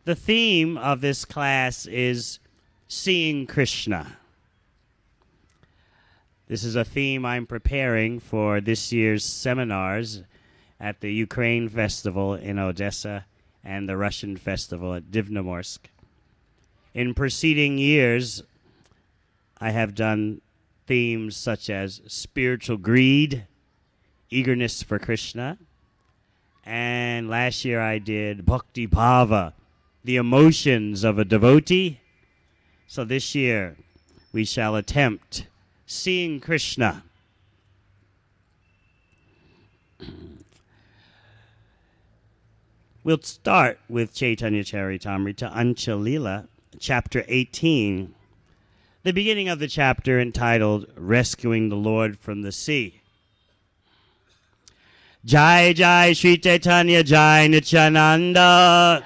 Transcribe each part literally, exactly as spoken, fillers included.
The theme of this class is Seeing Krishna. This is a theme I'm preparing for this year's seminars at the Ukraine Festival in Odessa and the Russian Festival at Divnomorsk. In preceding years, I have done themes such as spiritual greed, eagerness for Krishna, and last year I did Bhakti Bhava, the emotions of a devotee. So this year we shall attempt Seeing Krishna. We'll start with Chaitanya Charitamrita, Ancha Lila, chapter eighteen, the beginning of the chapter entitled Rescuing the Lord from the Sea. Jai Jai Sri Chaitanya Jai Nityananda.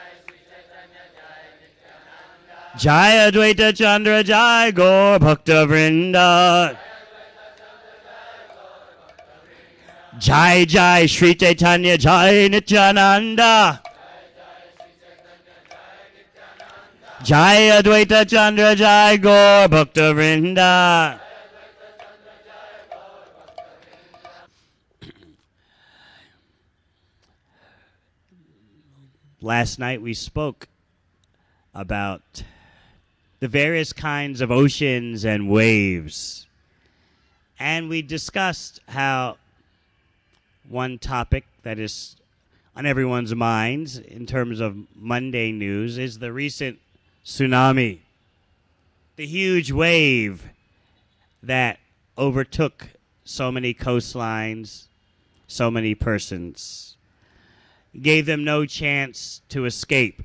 Jai Advaita Chandra Jai Gaur Bhakta Vrinda. Jai Jai Sri Chaitanya Jai Nityananda. Jai Advaita Chandra Jai Gaur Bhakta Vrinda. Last night we spoke about the various kinds of oceans and waves. And we discussed how one topic that is on everyone's minds in terms of mundane news is the recent tsunami, the huge wave that overtook so many coastlines, so many persons, gave them no chance to escape.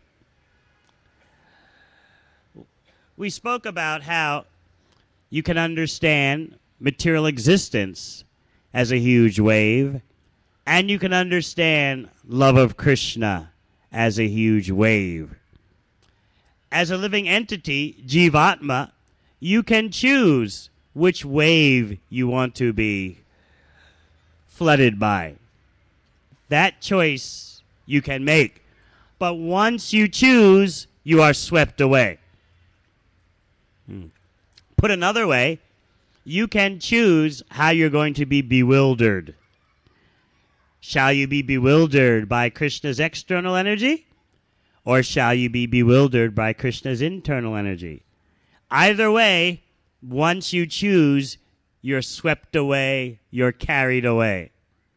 We spoke about how you can understand material existence as a huge wave, and you can understand love of Krishna as a huge wave. As a living entity, Jivatma, you can choose which wave you want to be flooded by. That choice you can make. But once you choose, you are swept away. Hmm. Put another way, you can choose how you're going to be bewildered. Shall you be bewildered by Krishna's external energy? Or shall you be bewildered by Krishna's internal energy? Either way, once you choose, you're swept away, you're carried away.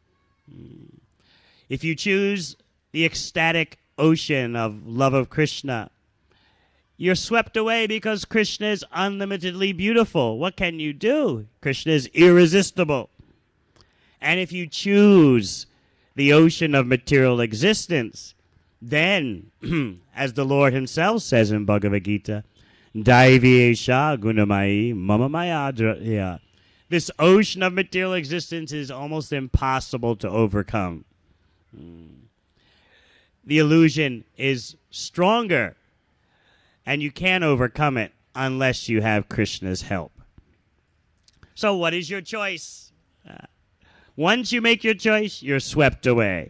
If you choose the ecstatic ocean of love of Krishna, you're swept away because Krishna is unlimitedly beautiful. What can you do? Krishna is irresistible. And if you choose the ocean of material existence, then, as the Lord himself says in Bhagavad Gita, Daivi Esha Gunamayi Mama Mayadra. This ocean of material existence is almost impossible to overcome. The illusion is stronger, and you can't overcome it unless you have Krishna's help. So what is your choice? Uh, once you make your choice, you're swept away.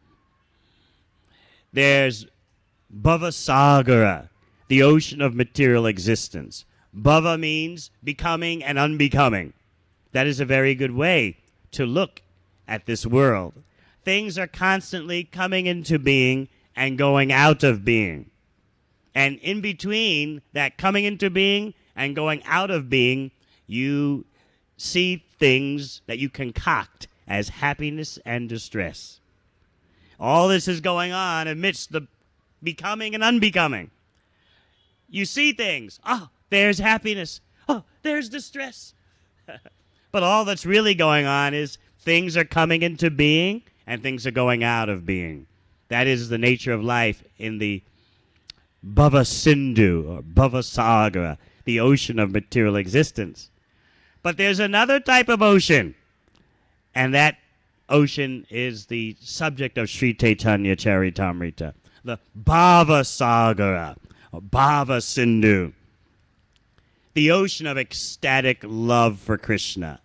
There's Bhavasagara, the ocean of material existence. Bhava means becoming and unbecoming. That is a very good way to look at this world. Things are constantly coming into being and going out of being. And in between that coming into being and going out of being, you see things that you concoct as happiness and distress. All this is going on amidst the becoming and unbecoming. You see things. Oh, there's happiness. Oh, there's distress. But all that's really going on is things are coming into being and things are going out of being. That is the nature of life in the Bhava Sindhu, or Bhava Sagra, the ocean of material existence. But there's another type of ocean, and that ocean is the subject of Sri Chaitanya Charitamrita, the Bhava Sagra, or Bhava Sindhu, the ocean of ecstatic love for Krishna.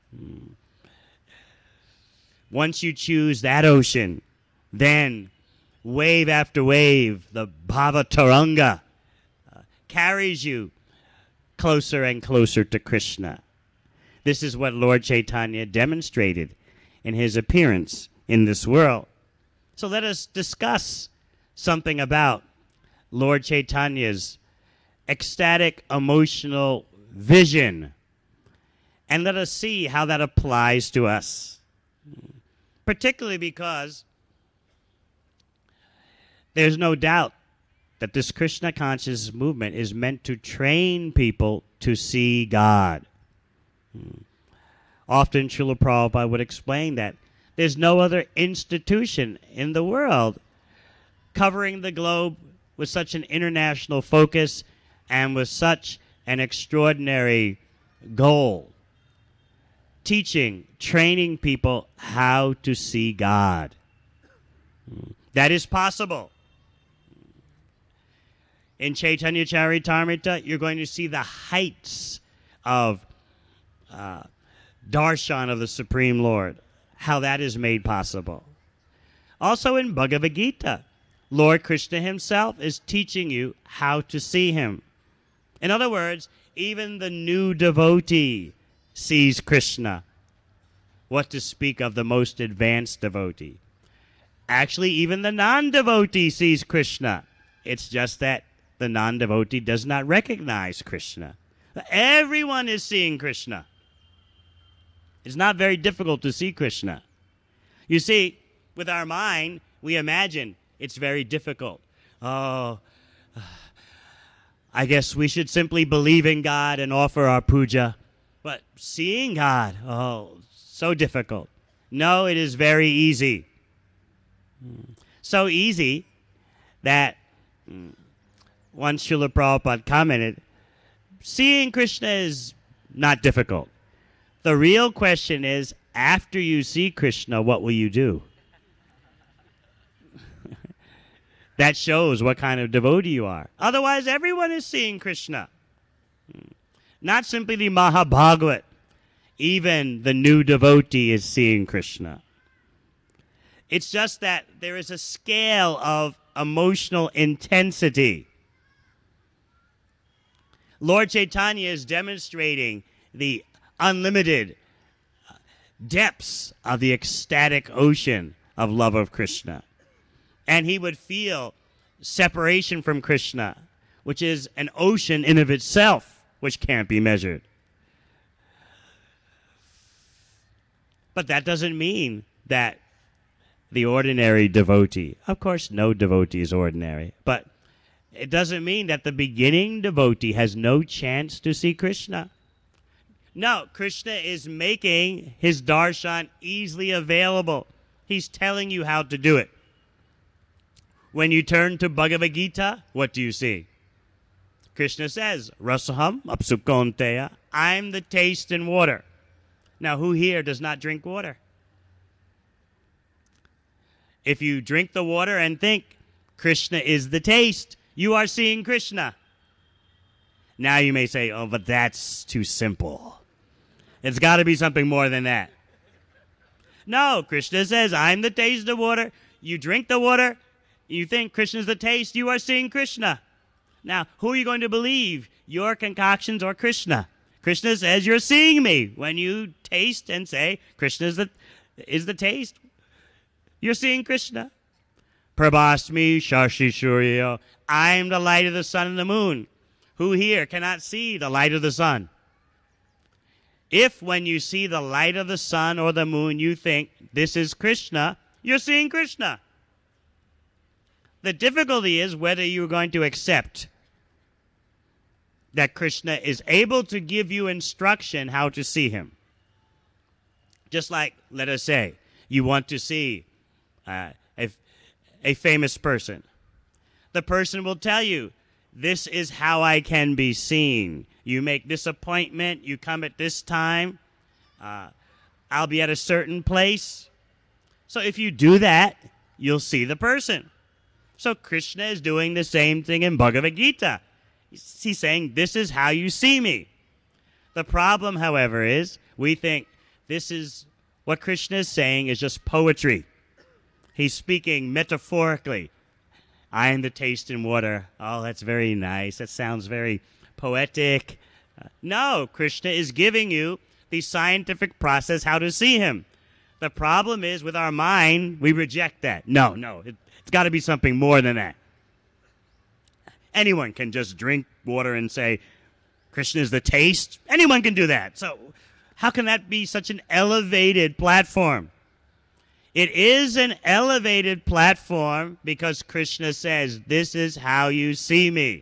Once you choose that ocean, then wave after wave, the Bhava Taranga, uh, carries you closer and closer to Krishna. This is what Lord Chaitanya demonstrated in his appearance in this world. So let us discuss something about Lord Chaitanya's ecstatic emotional vision, and let us see how that applies to us, particularly because there's no doubt that this Krishna consciousness movement is meant to train people to see God. Often Srila Prabhupada would explain that there's no other institution in the world covering the globe with such an international focus and with such an extraordinary goal. Teaching, training people how to see God. That is possible. In Chaitanya Charitamrita, you're going to see the heights of uh, darshan of the Supreme Lord, how that is made possible. Also in Bhagavad Gita, Lord Krishna himself is teaching you how to see him. In other words, even the new devotee sees Krishna. What to speak of the most advanced devotee? Actually, even the non-devotee sees Krishna. It's just that the non-devotee does not recognize Krishna. Everyone is seeing Krishna. It's not very difficult to see Krishna. You see, with our mind, we imagine it's very difficult. Oh, I guess we should simply believe in God and offer our puja. But seeing God, oh, so difficult. No, it is very easy. So easy that once Srila Prabhupada commented, seeing Krishna is not difficult. The real question is, after you see Krishna, what will you do? That shows what kind of devotee you are. Otherwise, everyone is seeing Krishna. Not simply the Mahabhagavat. Even the new devotee is seeing Krishna. It's just that there is a scale of emotional intensity. Lord Chaitanya is demonstrating the unlimited depths of the ecstatic ocean of love of Krishna. And he would feel separation from Krishna, which is an ocean in of itself, which can't be measured. But that doesn't mean that the ordinary devotee, of course no devotee is ordinary, but it doesn't mean that the beginning devotee has no chance to see Krishna. No, Krishna is making his darshan easily available. He's telling you how to do it. When you turn to Bhagavad Gita, what do you see? Krishna says, Rasaham apsukonteya, I'm the taste in water. Now, who here does not drink water? If you drink the water and think Krishna is the taste, you are seeing Krishna. Now you may say, oh, but that's too simple. It's got to be something more than that. No, Krishna says, I'm the taste of water. You drink the water, you think Krishna's the taste, you are seeing Krishna. Now, who are you going to believe, your concoctions or Krishna? Krishna says, you're seeing me. When you taste and say, Krishna is the, is the taste, you're seeing Krishna. Prabhasmi Shashi Surya, I'm the light of the sun and the moon. Who here cannot see the light of the sun? If when you see the light of the sun or the moon, you think this is Krishna, you're seeing Krishna. The difficulty is whether you're going to accept that Krishna is able to give you instruction how to see him. Just like, let us say, you want to see uh, a, a famous person. The person will tell you, this is how I can be seen. You make this appointment, you come at this time, uh, I'll be at a certain place. So if you do that, you'll see the person. So Krishna is doing the same thing in Bhagavad Gita. He's saying, this is how you see me. The problem, however, is we think this is what Krishna is saying is just poetry. He's speaking metaphorically. I am the taste and water. Oh, that's very nice. That sounds very poetic. Uh, no, Krishna is giving you the scientific process how to see him. The problem is with our mind, we reject that. No, no, it, it's got to be something more than that. Anyone can just drink water and say, Krishna is the taste. Anyone can do that. So how can that be such an elevated platform? It is an elevated platform because Krishna says, this is how you see me.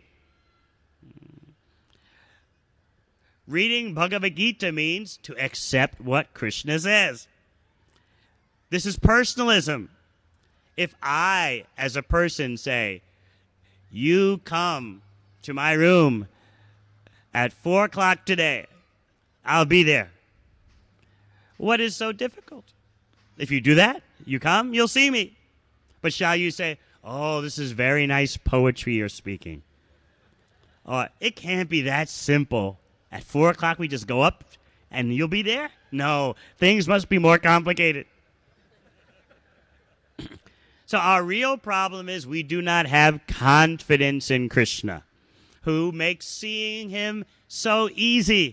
Reading Bhagavad Gita means to accept what Krishna says. This is personalism. If I, as a person, say, you come to my room at four o'clock today, I'll be there. What is so difficult? If you do that, you come, you'll see me. But shall you say, oh, this is very nice poetry you're speaking? Oh, it can't be that simple. At four o'clock, we just go up and you'll be there? No, things must be more complicated. So our real problem is we do not have confidence in Krishna, who makes seeing him so easy.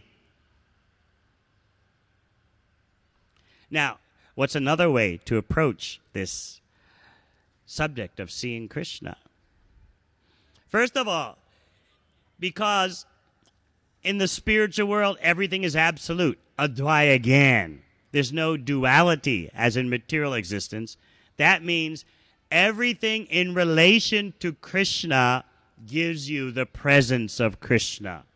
Now, what's another way to approach this subject of seeing Krishna? First of all, because in the spiritual world, everything is absolute, advaya gyan. There's no duality as in material existence. That means everything in relation to Krishna gives you the presence of Krishna.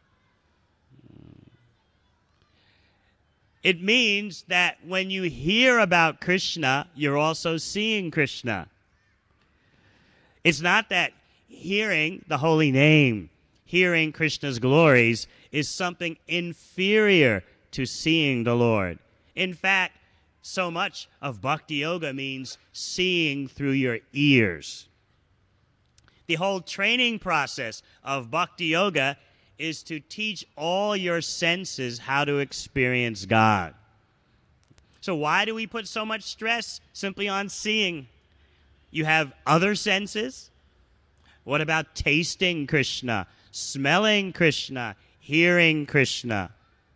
It means that when you hear about Krishna, you're also seeing Krishna. It's not that hearing the holy name, hearing Krishna's glories, is something inferior to seeing the Lord. In fact, so much of Bhakti Yoga means seeing through your ears. The whole training process of Bhakti Yoga is to teach all your senses how to experience God. So why do we put so much stress simply on seeing? You have other senses. What about tasting Krishna, smelling Krishna, hearing Krishna,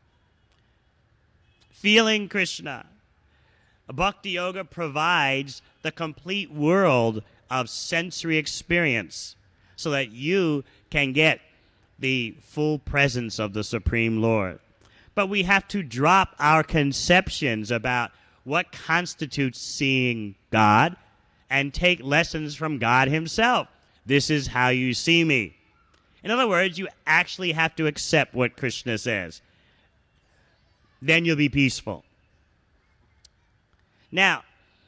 feeling Krishna? Bhakti Yoga provides the complete world of sensory experience so that you can get the full presence of the Supreme Lord. But we have to drop our conceptions about what constitutes seeing God and take lessons from God himself. This is how you see me. In other words, you actually have to accept what Krishna says. Then you'll be peaceful. Now,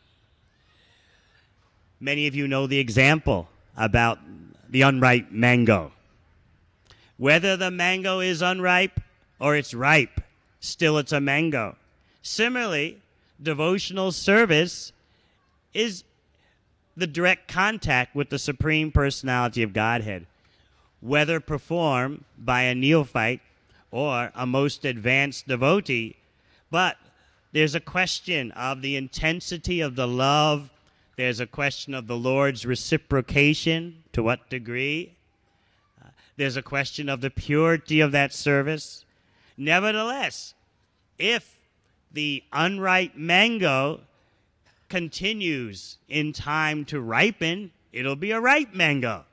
many of you know the example about the unripe mango. Whether the mango is unripe or it's ripe, still it's a mango. Similarly, devotional service is the direct contact with the Supreme Personality of Godhead, whether performed by a neophyte or a most advanced devotee. But there's a question of the intensity of the love. There's a question of the Lord's reciprocation, to what degree. Uh, there's a question of the purity of that service. Nevertheless, if the unripe mango continues in time to ripen, it'll be a ripe mango.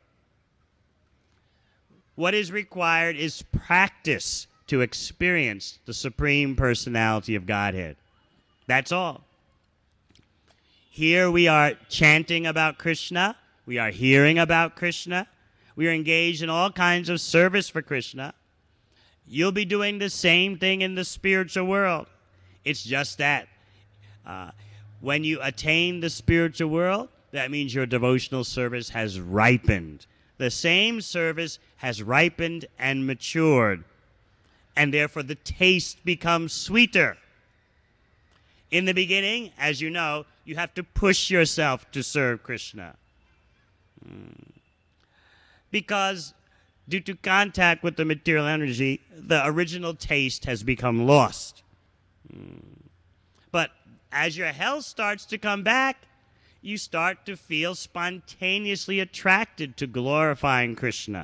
What is required is practice to experience the Supreme Personality of Godhead. That's all. Here we are chanting about Krishna. We are hearing about Krishna. We are engaged in all kinds of service for Krishna. You'll be doing the same thing in the spiritual world. It's just that uh, when you attain the spiritual world, that means your devotional service has ripened. The same service has ripened and matured, and therefore the taste becomes sweeter. In the beginning, as you know, you have to push yourself to serve Krishna. Hmm. Because due to contact with the material energy, the original taste has become lost. Hmm. But as your health starts to come back, you start to feel spontaneously attracted to glorifying Krishna.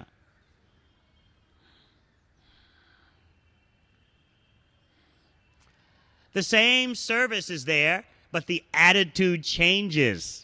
The same service is there, but the attitude changes.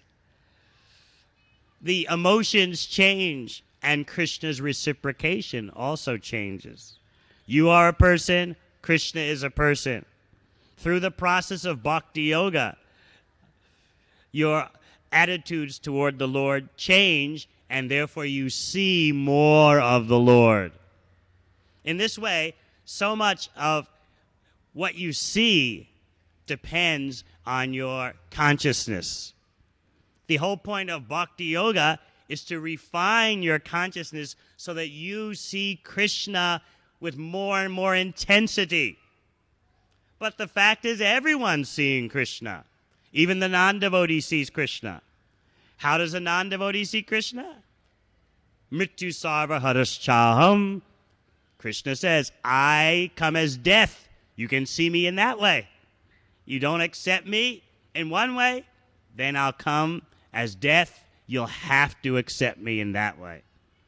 The emotions change, and Krishna's reciprocation also changes. You are a person, Krishna is a person. Through the process of bhakti yoga, your attitudes toward the Lord change, and therefore you see more of the Lord. In this way, so much of what you see depends on your consciousness. The whole point of bhakti yoga is to refine your consciousness so that you see Krishna with more and more intensity. But the fact is, everyone's seeing Krishna. Even the non-devotee sees Krishna. How does a non-devotee see Krishna? Mrityu sarva haraschaham. Krishna says, I come as death. You can see me in that way. You don't accept me in one way, then I'll come as death. You'll have to accept me in that way.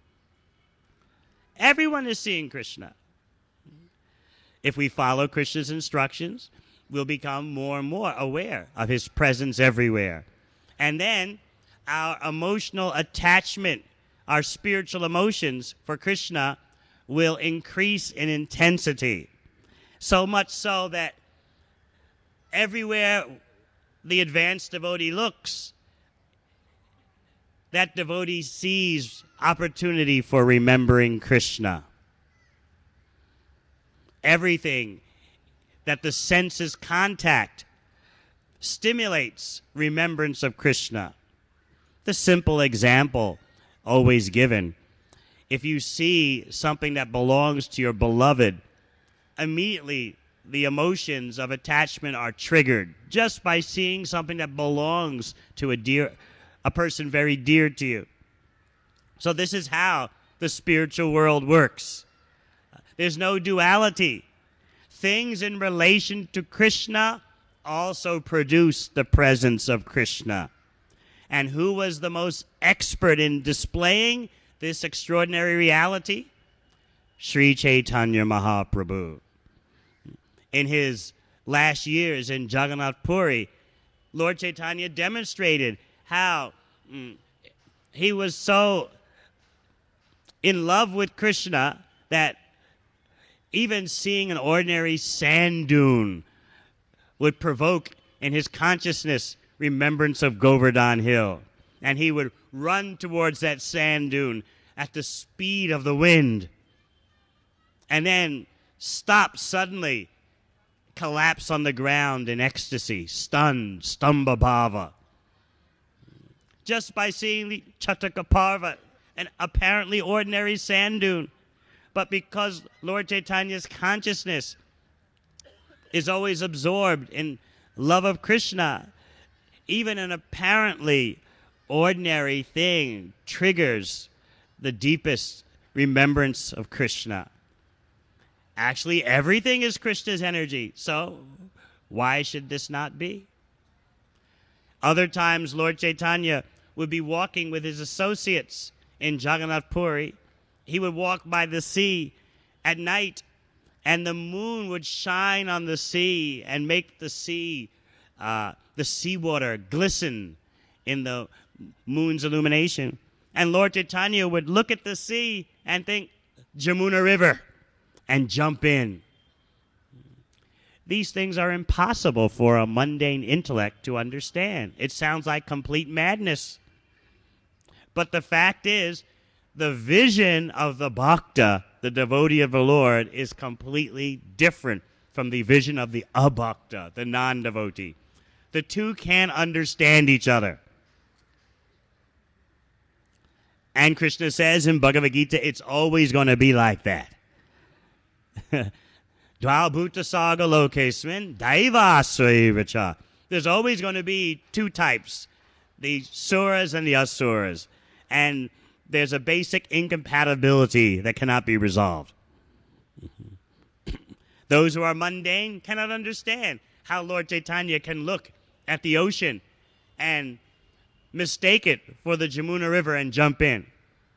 Everyone is seeing Krishna. If we follow Krishna's instructions, we'll become more and more aware of his presence everywhere. And then our emotional attachment, our spiritual emotions for Krishna will increase in intensity. So much so that everywhere the advanced devotee looks, that devotee sees opportunity for remembering Krishna. Everything that the senses contact stimulates remembrance of Krishna. The simple example always given, if you see something that belongs to your beloved, immediately the emotions of attachment are triggered just by seeing something that belongs to a dear, a person very dear to you. So this is how the spiritual world works. There's no duality. Things in relation to Krishna also produce the presence of Krishna. And who was the most expert in displaying this extraordinary reality? Sri Chaitanya Mahaprabhu. In his last years in Jagannath Puri, Lord Chaitanya demonstrated how mm, he was so in love with Krishna that even seeing an ordinary sand dune would provoke in his consciousness remembrance of Govardhan Hill. And he would run towards that sand dune at the speed of the wind. And then stop suddenly, collapse on the ground in ecstasy, stunned, stambhabhava. Just by seeing the Chattakaparva, an apparently ordinary sand dune. But because Lord Chaitanya's consciousness is always absorbed in love of Krishna, even an apparently ordinary thing triggers the deepest remembrance of Krishna. Actually, everything is Krishna's energy, so why should this not be? Other times, Lord Chaitanya would be walking with his associates in Jagannath Puri. He would walk by the sea at night, and the moon would shine on the sea and make the sea, uh, the seawater glisten in the moon's illumination. And Lord Chaitanya would look at the sea and think, Jamuna River, and jump in. These things are impossible for a mundane intellect to understand. It sounds like complete madness. But the fact is, the vision of the bhakta, the devotee of the Lord, is completely different from the vision of the abhakta, the non-devotee. The two can't understand each other. And Krishna says in Bhagavad Gita, it's always going to be like that. Dvau bhuta saga lokesmin daivasraivacha. There's always going to be two types, the suras and the asuras. And there's a basic incompatibility that cannot be resolved. Those who are mundane cannot understand how Lord Chaitanya can look at the ocean and mistake it for the Jamuna River and jump in.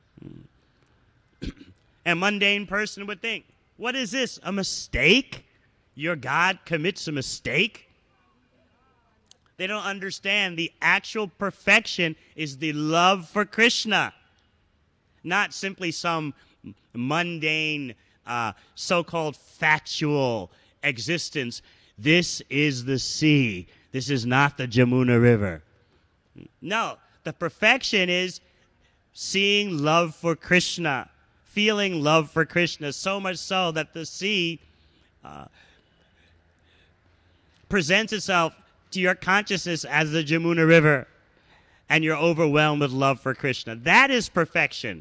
A mundane person would think, what is this, a mistake? Your God commits a mistake? They don't understand the actual perfection is the love for Krishna, not simply some mundane, uh, so-called factual existence. This is the sea. This is not the Jamuna River. No, the perfection is seeing love for Krishna, feeling love for Krishna, so much so that the sea uh, presents itself to your consciousness as the Jamuna River, and you're overwhelmed with love for Krishna. That is perfection.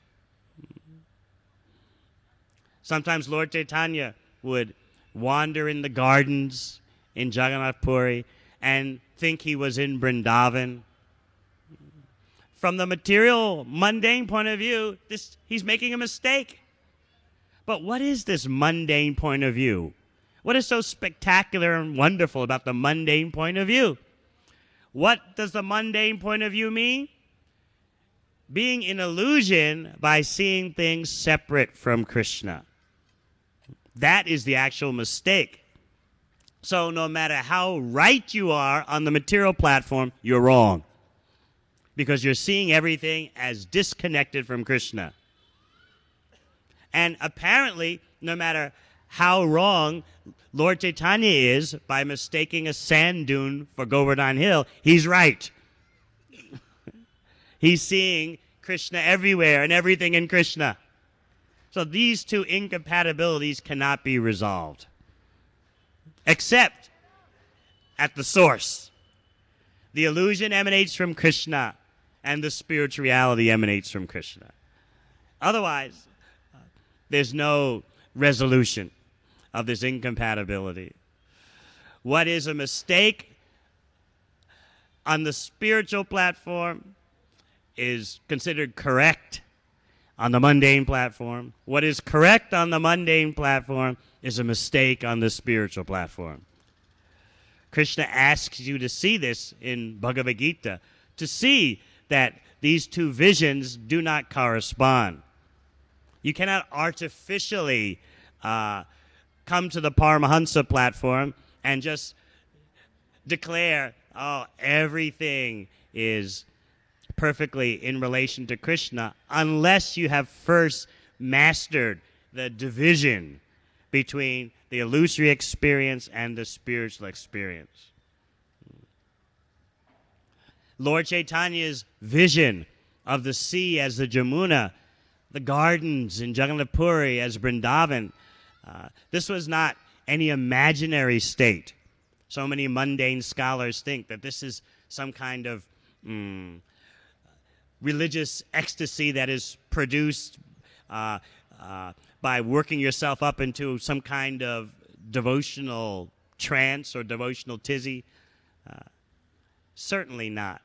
Sometimes Lord Chaitanya would wander in the gardens in Jagannath Puri and think he was in Vrindavan. From the material, mundane point of view, this, he's making a mistake. But what is this mundane point of view? What is so spectacular and wonderful about the mundane point of view? What does the mundane point of view mean? Being in illusion by seeing things separate from Krishna. That is the actual mistake. So no matter how right you are on the material platform, you're wrong. Because you're seeing everything as disconnected from Krishna. And apparently, no matter how wrong Lord Chaitanya is by mistaking a sand dune for Govardhan Hill, he's right. He's seeing Krishna everywhere and everything in Krishna. So these two incompatibilities cannot be resolved, except at the source. The illusion emanates from Krishna, and the spirituality emanates from Krishna. Otherwise, uh, there's no resolution of this incompatibility. What is a mistake on the spiritual platform is considered correct on the mundane platform. What is correct on the mundane platform is a mistake on the spiritual platform. Krishna asks you to see this in Bhagavad Gita, to see that these two visions do not correspond. You cannot artificially uh, come to the Paramahansa platform and just declare, oh, everything is perfectly in relation to Krishna, unless you have first mastered the division between the illusory experience and the spiritual experience. Lord Chaitanya's vision of the sea as the Jamuna, the gardens in Jagannath Puri as Vrindavan, uh, this was not any imaginary state. So many mundane scholars think that this is some kind of mm, religious ecstasy that is produced uh, uh, by working yourself up into some kind of devotional trance or devotional tizzy. Uh, certainly not.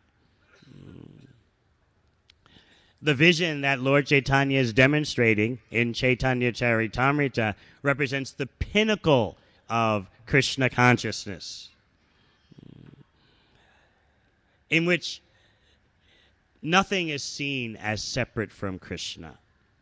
The vision that Lord Chaitanya is demonstrating in Chaitanya Charitamrita represents the pinnacle of Krishna consciousness, in which nothing is seen as separate from Krishna.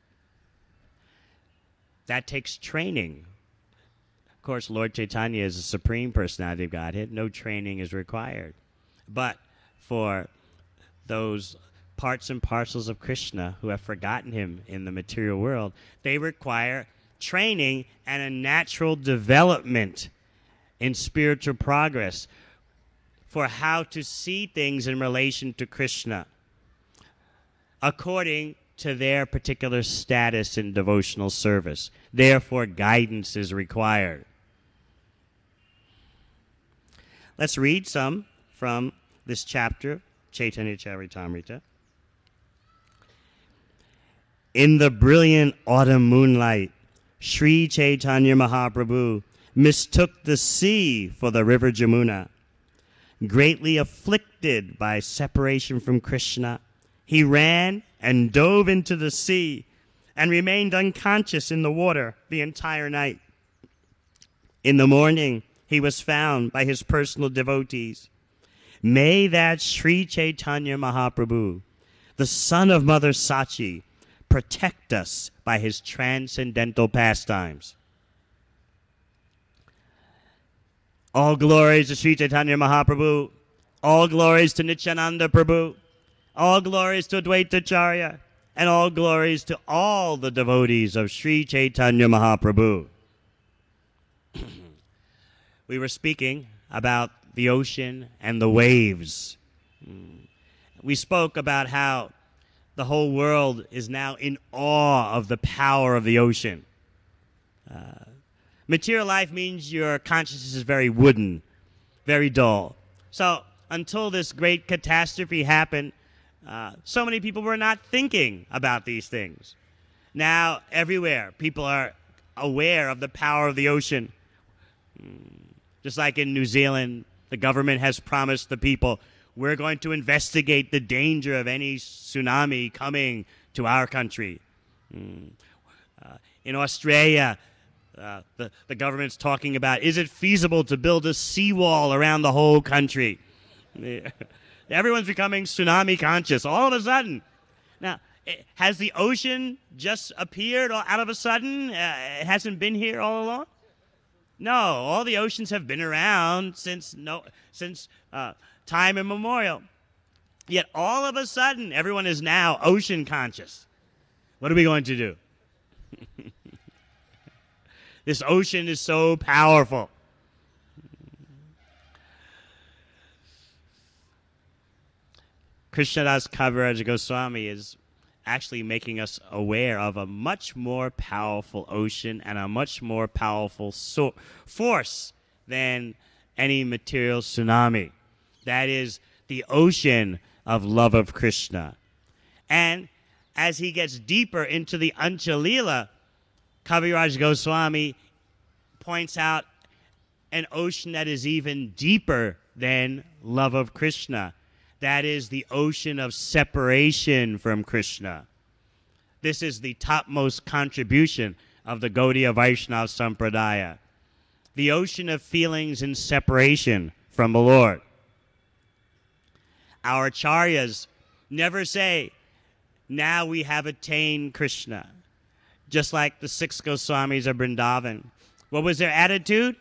That takes training. Of course, Lord Chaitanya is the Supreme Personality of Godhead. No training is required. But for those parts and parcels of Krishna who have forgotten him in the material world, they require training and a natural development in spiritual progress for how to see things in relation to Krishna according to their particular status in devotional service. Therefore, guidance is required. Let's read some from this chapter, Chaitanya Charitamrita. In the brilliant autumn moonlight, Sri Chaitanya Mahaprabhu mistook the sea for the river Jamuna. Greatly afflicted by separation from Krishna, he ran and dove into the sea and remained unconscious in the water the entire night. In the morning, he was found by his personal devotees. May that Sri Chaitanya Mahaprabhu, the son of Mother Sachi, protect us by his transcendental pastimes. All glories to Sri Chaitanya Mahaprabhu. All glories to Nityananda Prabhu. All glories to Advaita Acharya. And all glories to all the devotees of Sri Chaitanya Mahaprabhu. We were speaking about the ocean and the waves. We spoke about how the whole world is now in awe of the power of the ocean. Uh, material life means your consciousness is very wooden, very dull. So until this great catastrophe happened, uh, so many people were not thinking about these things. Now, everywhere, people are aware of the power of the ocean. Just like in New Zealand, the government has promised the people, we're going to investigate the danger of any tsunami coming to our country. Mm. Uh, in Australia, uh, the, the government's talking about, is it feasible to build a seawall around the whole country? Everyone's becoming tsunami conscious all of a sudden. Now, has the ocean just appeared out of a sudden? Uh, it hasn't been here all along? No, all the oceans have been around since no since uh, time immemorial. Yet all of a sudden, everyone is now ocean conscious. What are we going to do? This ocean is so powerful. Krishnadas Kaviraj Goswami is actually making us aware of a much more powerful ocean and a much more powerful so- force than any material tsunami. That is the ocean of love of Krishna. And as he gets deeper into the Anchalila, Kaviraj Goswami points out an ocean that is even deeper than love of Krishna. That is the ocean of separation from Krishna. This is the topmost contribution of the Gaudiya Vaishnava Sampradaya. The ocean of feelings in separation from the Lord. Our acharyas never say, now we have attained Krishna. Just like the six Goswamis of Vrindavan. What was their attitude?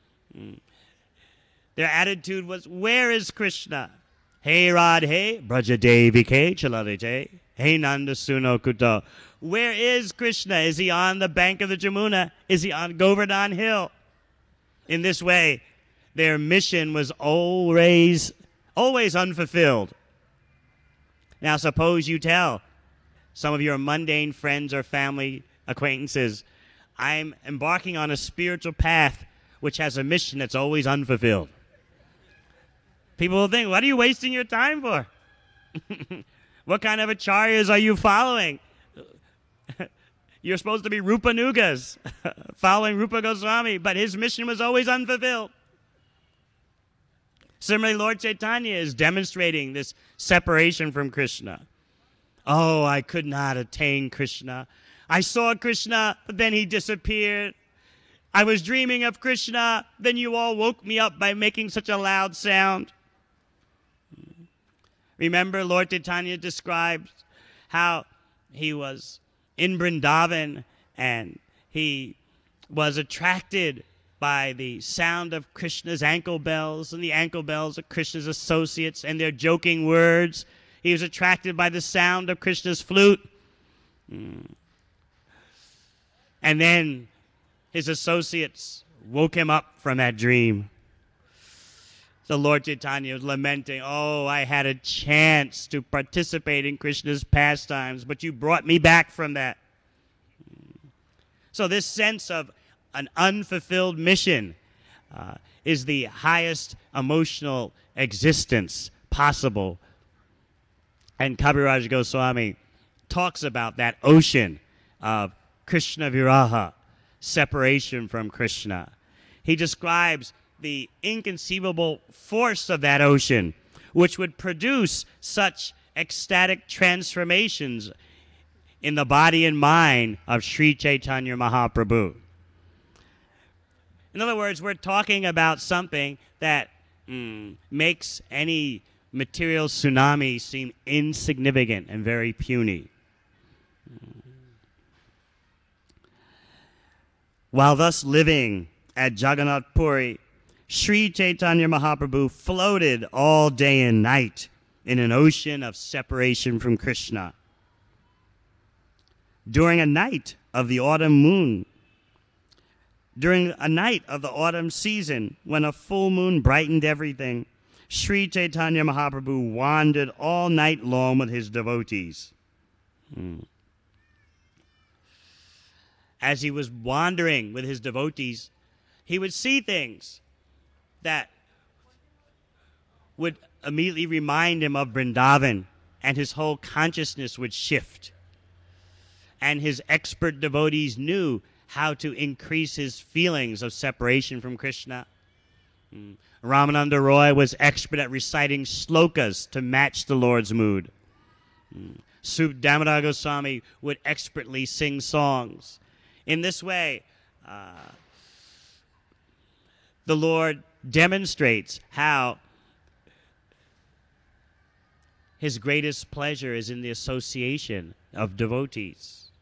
Their attitude was, where is Krishna? Hey Radhe, Braja Devi Ke Chalalite, Hey Nanda Suno Kuto. Where is Krishna? Is he on the bank of the Jamuna? Is he on Govardhan Hill? In this way, their mission was always, always unfulfilled. Now suppose you tell some of your mundane friends or family acquaintances, I'm embarking on a spiritual path which has a mission that's always unfulfilled. People will think, what are you wasting your time for? What kind of acharyas are you following? You're supposed to be Rupanugas, following Rupa Goswami, but his mission was always unfulfilled. Similarly, Lord Chaitanya is demonstrating this separation from Krishna. Oh, I could not attain Krishna. I saw Krishna, but then he disappeared. I was dreaming of Krishna, then you all woke me up by making such a loud sound. Remember, Lord Chaitanya describes how he was in Vrindavan and he was attracted by the sound of Krishna's ankle bells and the ankle bells of Krishna's associates and their joking words. He was attracted by the sound of Krishna's flute. Mm. And then his associates woke him up from that dream. The Lord Chaitanya was lamenting, oh, I had a chance to participate in Krishna's pastimes, but you brought me back from that. So this sense of an unfulfilled mission uh, is the highest emotional existence possible. And Kaviraj Goswami talks about that ocean of Krishna Viraha, separation from Krishna. He describes the inconceivable force of that ocean, which would produce such ecstatic transformations in the body and mind of Sri Chaitanya Mahaprabhu. In other words, we're talking about something that mm, makes any material tsunami seem insignificant and very puny. While thus living at Jagannath Puri, Sri Chaitanya Mahaprabhu floated all day and night in an ocean of separation from Krishna. During a night of the autumn moon, during a night of the autumn season, when a full moon brightened everything, Sri Chaitanya Mahaprabhu wandered all night long with his devotees. Hmm. As he was wandering with his devotees, he would see things that would immediately remind him of Vrindavan, and his whole consciousness would shift. And his expert devotees knew how to increase his feelings of separation from Krishna. Mm. Ramananda Roy was expert at reciting slokas to match the Lord's mood. Mm. Sup Damodar Goswami would expertly sing songs. In this way, uh, the Lord demonstrates how his greatest pleasure is in the association of devotees.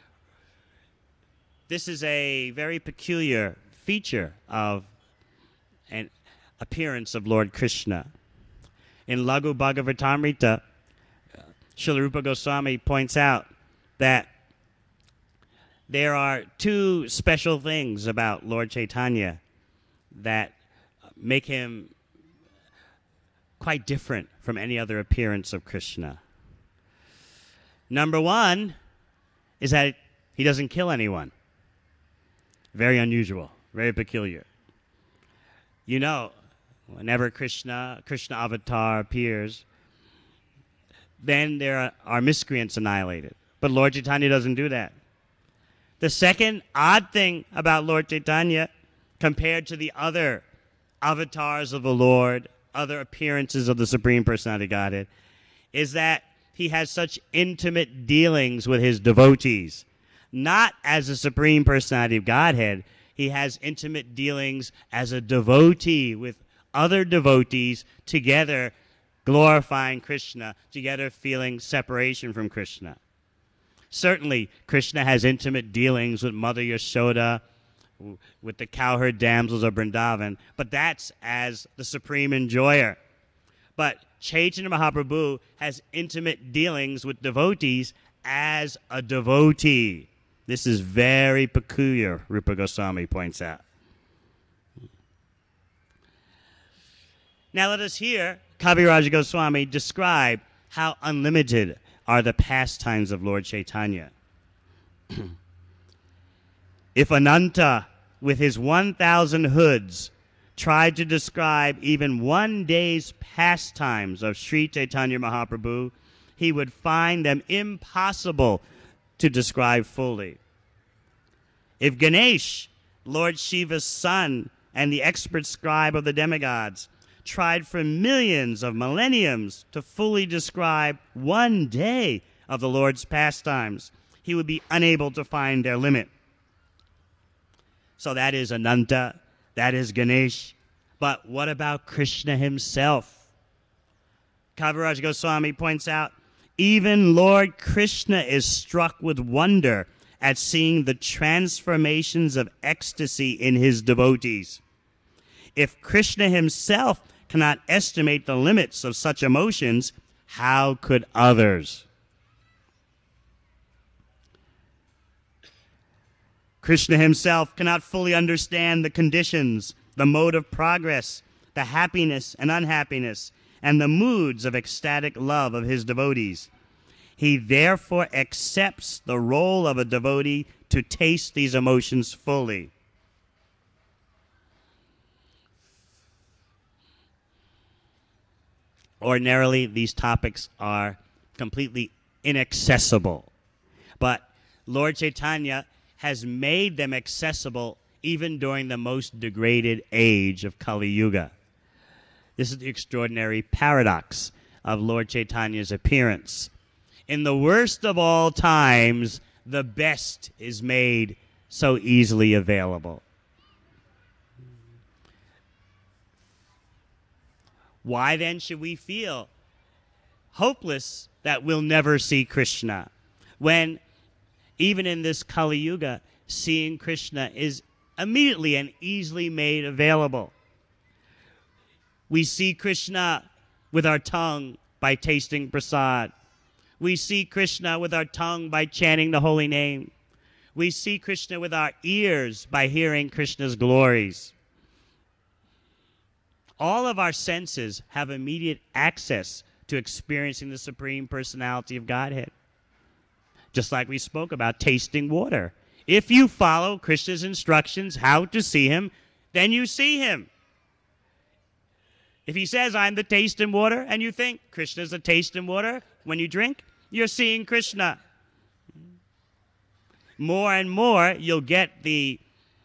This is a very peculiar feature of an appearance of Lord Krishna. In Laghu Bhagavatamrita, Srila Rupa Goswami points out that there are two special things about Lord Chaitanya that make him quite different from any other appearance of Krishna. Number one is that he doesn't kill anyone. Very unusual, very peculiar. You know, whenever Krishna, Krishna avatar appears, then there are, are miscreants annihilated. But Lord Chaitanya doesn't do that. The second odd thing about Lord Chaitanya, compared to the other avatars of the Lord, other appearances of the Supreme Personality of Godhead, is that he has such intimate dealings with his devotees. Not as a Supreme Personality of Godhead, he has intimate dealings as a devotee with other devotees, together glorifying Krishna, together feeling separation from Krishna. Certainly, Krishna has intimate dealings with Mother Yashoda, with the cowherd damsels of Vrindavan, but that's as the supreme enjoyer. But Chaitanya Mahaprabhu has intimate dealings with devotees as a devotee. This is very peculiar, Rupa Goswami points out. Now let us hear Kaviraj Goswami describe how unlimited are the pastimes of Lord Chaitanya. If Ananta, with his one thousand hoods, tried to describe even one day's pastimes of Sri Chaitanya Mahaprabhu, he would find them impossible to describe fully. If Ganesh, Lord Shiva's son and the expert scribe of the demigods, tried for millions of millenniums to fully describe one day of the Lord's pastimes, he would be unable to find their limit. So that is Ananta, that is Ganesh. But what about Krishna himself? Kaviraj Goswami points out, even Lord Krishna is struck with wonder at seeing the transformations of ecstasy in his devotees. If Krishna himself cannot estimate the limits of such emotions, how could others? Krishna himself cannot fully understand the conditions, the mode of progress, the happiness and unhappiness, and the moods of ecstatic love of his devotees. He therefore accepts the role of a devotee to taste these emotions fully. Ordinarily, these topics are completely inaccessible. But Lord Chaitanya has made them accessible even during the most degraded age of Kali Yuga. This is the extraordinary paradox of Lord Chaitanya's appearance. In the worst of all times, the best is made so easily available. Why then should we feel hopeless that we'll never see Krishna, when even in this Kali Yuga, seeing Krishna is immediately and easily made available? We see Krishna with our tongue by tasting prasad. We see Krishna with our tongue by chanting the holy name. We see Krishna with our ears by hearing Krishna's glories. All of our senses have immediate access to experiencing the Supreme Personality of Godhead. Just like we spoke about tasting water. If you follow Krishna's instructions how to see him, then you see him. If he says, I'm the taste in water, and you think Krishna's the taste in water when you drink, you're seeing Krishna. More and more, you'll get the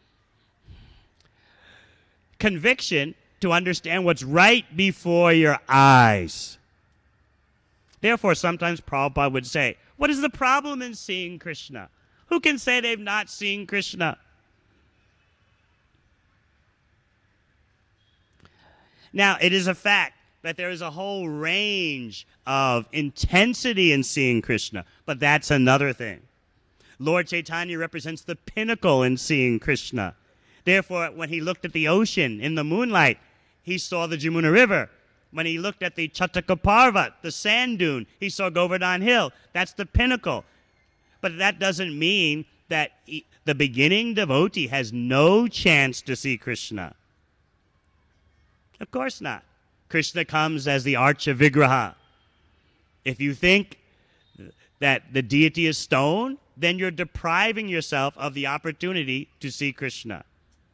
conviction to understand what's right before your eyes. Therefore, sometimes Prabhupada would say, what is the problem in seeing Krishna? Who can say they've not seen Krishna? Now, it is a fact that there is a whole range of intensity in seeing Krishna, but that's another thing. Lord Chaitanya represents the pinnacle in seeing Krishna. Therefore, when he looked at the ocean in the moonlight, he saw the Jamuna River. When he looked at the Chataka Parvat, the sand dune, he saw Govardhan Hill. That's the pinnacle. But that doesn't mean that he, the beginning devotee has no chance to see Krishna. Of course not. Krishna comes as the Archa Vigraha. If you think that the deity is stone, then you're depriving yourself of the opportunity to see Krishna.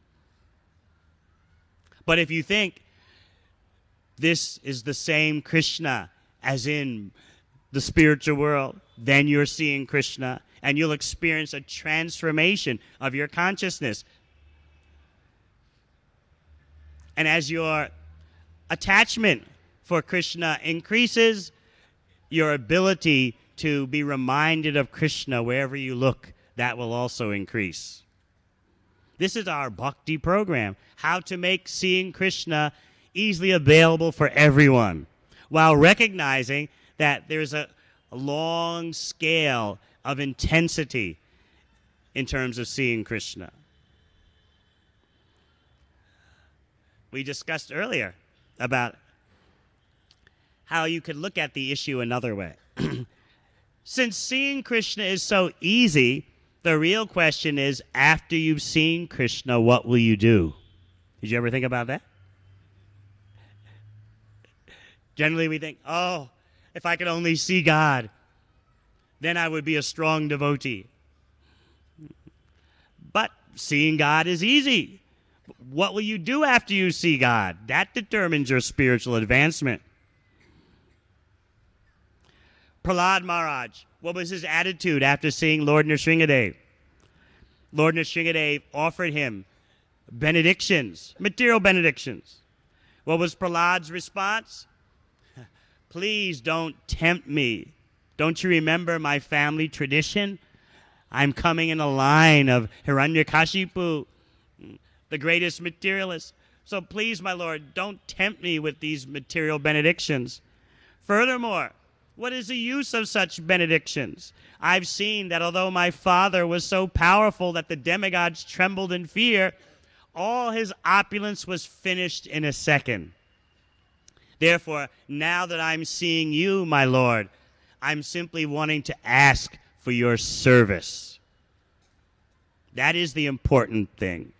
But if you think this is the same Krishna as in the spiritual world, then you're seeing Krishna, and you'll experience a transformation of your consciousness. And as your attachment for Krishna increases, your ability to be reminded of Krishna wherever you look, that will also increase. This is our bhakti program, how to make seeing Krishna easily available for everyone, while recognizing that there's a, a long scale of intensity in terms of seeing Krishna. We discussed earlier about how you could look at the issue another way. Since seeing Krishna is so easy, the real question is, after you've seen Krishna, what will you do? Did you ever think about that? Generally, we think, oh, if I could only see God, then I would be a strong devotee. But seeing God is easy. What will you do after you see God? That determines your spiritual advancement. Prahlad Maharaj, what was his attitude after seeing Lord Nrsingadev? Lord Nrsingadev offered him benedictions, material benedictions. What was Prahlad's response? Please don't tempt me. Don't you remember my family tradition? I'm coming in a line of Hiranyakashipu, the greatest materialist. So please, my Lord, don't tempt me with these material benedictions. Furthermore, what is the use of such benedictions? I've seen that although my father was so powerful that the demigods trembled in fear, all his opulence was finished in a second. Therefore, now that I'm seeing you, my Lord, I'm simply wanting to ask for your service. That is the important thing.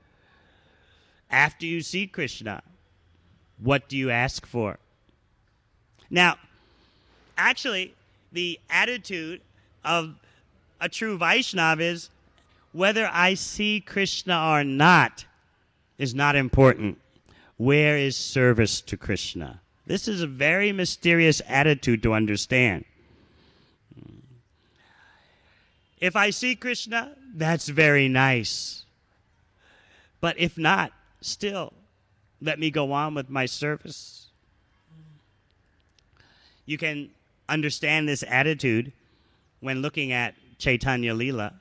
After you see Krishna, what do you ask for? Now, actually, the attitude of a true Vaishnava is, whether I see Krishna or not is not important. Where is service to Krishna? This is a very mysterious attitude to understand. If I see Krishna, that's very nice. But if not, still, let me go on with my service. You can understand this attitude when looking at Chaitanya Leela.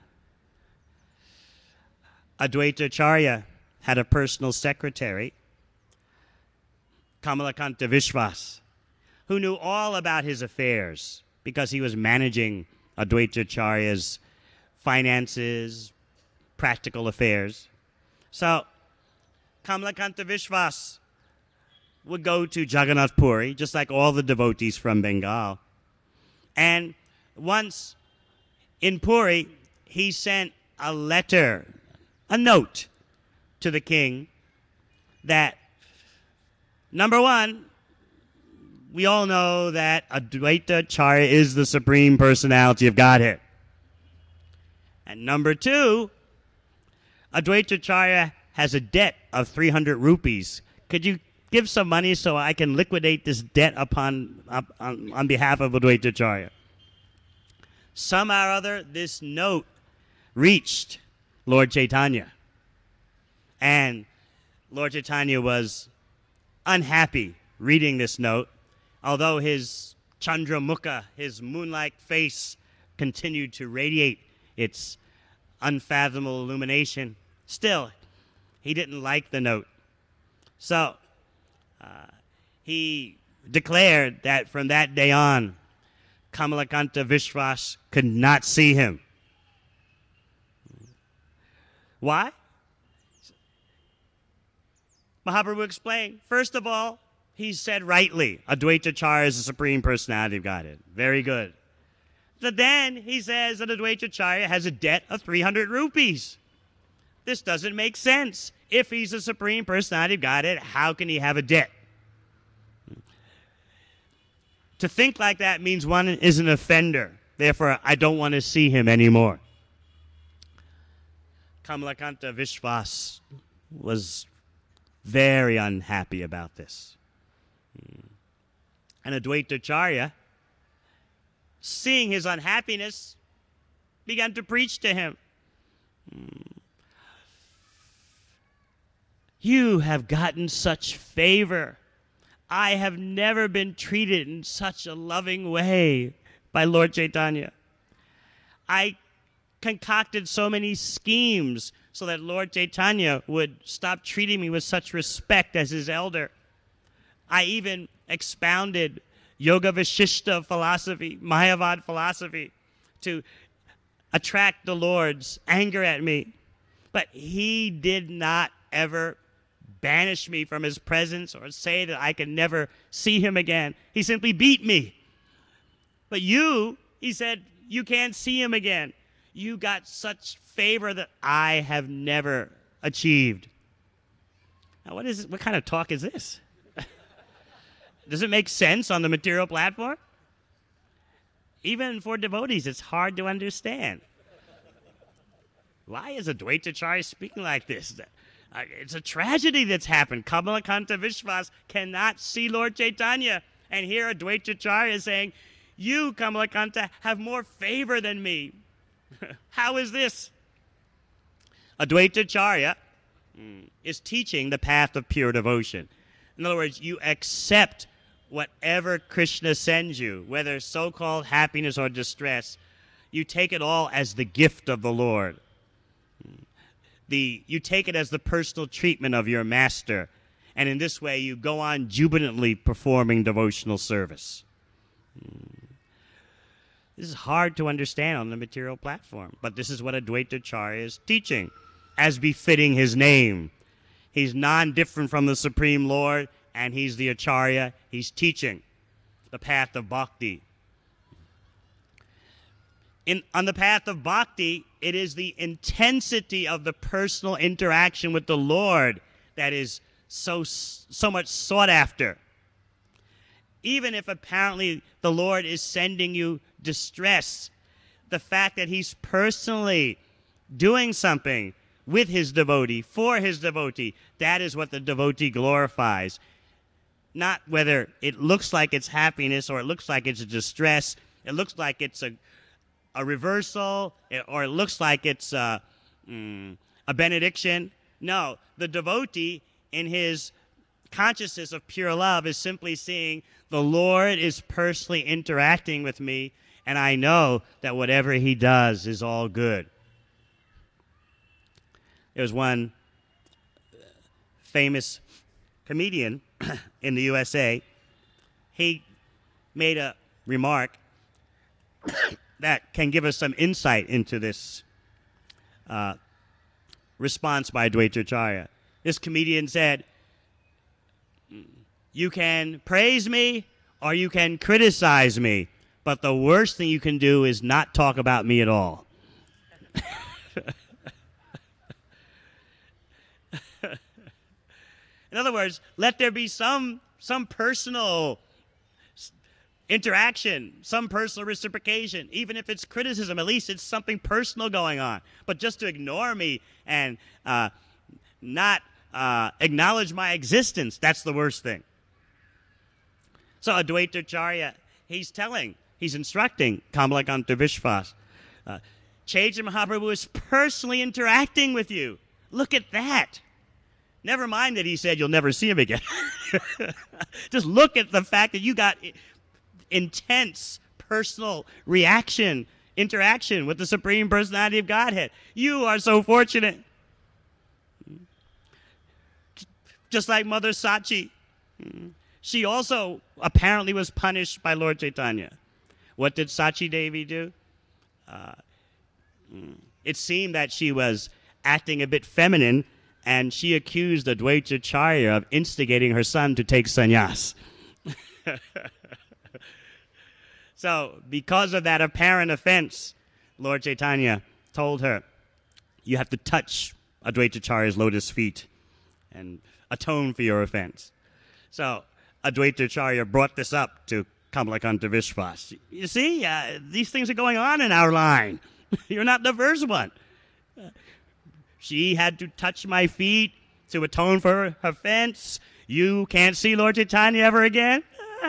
Advaita Acharya had a personal secretary Kamalakanta Vishwas, who knew all about his affairs because he was managing Advaitacharya's finances, practical affairs. So Kamalakanta Vishwas would go to Jagannath Puri, just like all the devotees from Bengal. And once in Puri, he sent a letter, a note to the king that, number one, we all know that Advaitacharya is the Supreme Personality of Godhead. And number two, Advaitacharya has a debt of three hundred rupees. Could you give some money so I can liquidate this debt upon on, on behalf of Advaitacharya? Somehow or other, this note reached Lord Chaitanya. And Lord Chaitanya was unhappy reading this note, although his Chandramukha, his moon-like face, continued to radiate its unfathomable illumination. Still, he didn't like the note. So, uh, he declared that from that day on, Kamalakanta Vishwas could not see him. Why? Mahaprabhu explained. First of all, he said rightly, Advaitacharya is the Supreme Personality of Godhead. Very good. But then he says that Advaitacharya has a debt of three hundred rupees. This doesn't make sense. If he's the Supreme Personality of Godhead, how can he have a debt? To think like that means one is an offender. Therefore, I don't want to see him anymore. Kamalakanta Vishwas was very unhappy about this. And Advaitacharya, seeing his unhappiness, began to preach to him. You have gotten such favor. I have never been treated in such a loving way by Lord Chaitanya. I concocted so many schemes so that Lord Chaitanya would stop treating me with such respect as his elder. I even expounded Yoga Vashishta philosophy, Mayavad philosophy, to attract the Lord's anger at me. But he did not ever banish me from his presence or say that I can never see him again. He simply beat me. But you, he said, you can't see him again. You got such favor that I have never achieved. Now, what is what kind of talk is this? Does it make sense on the material platform? Even for devotees, it's hard to understand. Why is Advaitacharya speaking like this? Uh, it's a tragedy that's happened. Kamalakanta Vishwas cannot see Lord Chaitanya. And here Advaitacharya is saying, you, Kamalakanta, have more favor than me. How is this? Advaitacharya mm, is teaching the path of pure devotion. In other words, you accept whatever Krishna sends you, whether so-called happiness or distress. You take it all as the gift of the Lord. The, you take it as the personal treatment of your master. And in this way, you go on jubilantly performing devotional service. This is hard to understand on the material platform, but this is what Advaitacharya is teaching, as befitting his name. He's non-different from the Supreme Lord, and he's the Acharya. He's teaching the path of bhakti. In, on the path of bhakti, it is the intensity of the personal interaction with the Lord that is so, so much sought after. Even if apparently the Lord is sending you distress, the fact that he's personally doing something with his devotee, for his devotee, that is what the devotee glorifies. Not whether it looks like it's happiness or it looks like it's a distress, it looks like it's a a reversal, or it looks like it's a, mm, a benediction. No, the devotee in his consciousness of pure love is simply seeing the Lord is personally interacting with me, and I know that whatever he does is all good. There was one famous comedian in the U S A, he made a remark that can give us some insight into this uh, response by Advaitacharya. This comedian said, you can praise me or you can criticize me, but the worst thing you can do is not talk about me at all. In other words, let there be some some personal interaction, some personal reciprocation. Even if it's criticism, at least it's something personal going on. But just to ignore me and uh, not uh, acknowledge my existence, that's the worst thing. So Advaitacharya, he's telling, he's instructing Kamalakanta Vishwas, uh, Chaitanya Mahaprabhu is personally interacting with you. Look at that. Never mind that he said you'll never see him again. Just look at the fact that you got intense personal reaction, interaction with the Supreme Personality of Godhead. You are so fortunate. Just like Mother Sachi. She also apparently was punished by Lord Chaitanya. What did Sachi Devi do? Uh, it seemed that she was acting a bit feminine, and she accused Advaitacharya of instigating her son to take sannyas. So, because of that apparent offense, Lord Chaitanya told her, you have to touch Advaitacharya's lotus feet and atone for your offense. So, Advaitacharya brought this up to Kamalakanta Vishwas. You see, uh, these things are going on in our line. You're not the first one. Uh, she had to touch my feet to atone for her offense. You can't see Lord Chaitanya ever again?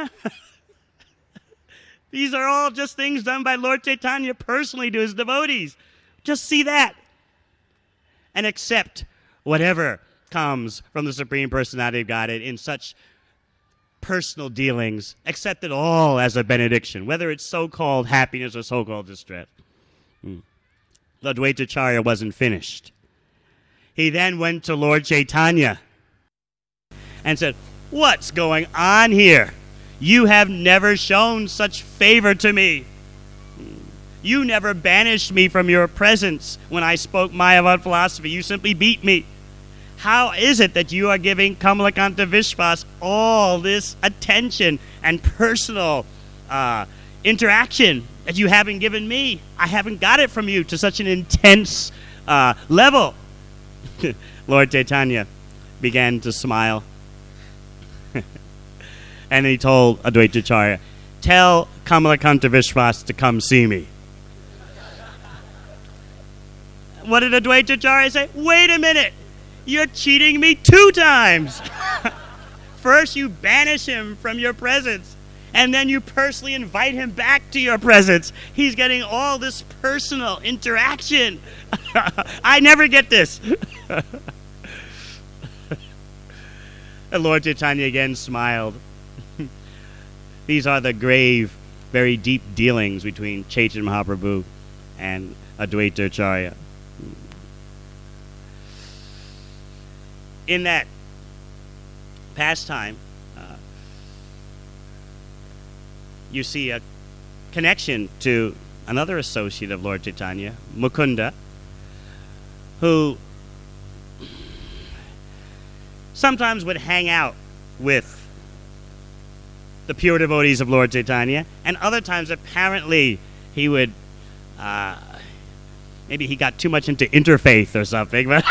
These are all just things done by Lord Chaitanya personally to his devotees. Just see that. And accept whatever comes from the Supreme Personality of Godhead in such personal dealings. Accept it all as a benediction, whether it's so-called happiness or so-called distress. Hmm. Advaitacharya wasn't finished. He then went to Lord Chaitanya and said, what's going on here? You have never shown such favor to me. You never banished me from your presence when I spoke Mayavad philosophy. You simply beat me. How is it that you are giving Kamalakanta Vishwas all this attention and personal uh, interaction that you haven't given me? I haven't got it from you to such an intense uh, level. Lord Chaitanya began to smile. And he told Advaitacharya, tell Kamalakanta Vishwas to come see me. What did Advaitacharya say? Wait a minute. You're cheating me two times. First, you banish him from your presence, and then you personally invite him back to your presence. He's getting all this personal interaction. I never get this. And Lord Chaitanya again smiled. These are the grave, very deep dealings between Chaitanya Mahaprabhu and Advaitacharya. In that pastime, uh, you see a connection to another associate of Lord Chaitanya, Mukunda, who sometimes would hang out with the pure devotees of Lord Chaitanya, and other times apparently he would, uh, maybe he got too much into interfaith or something, but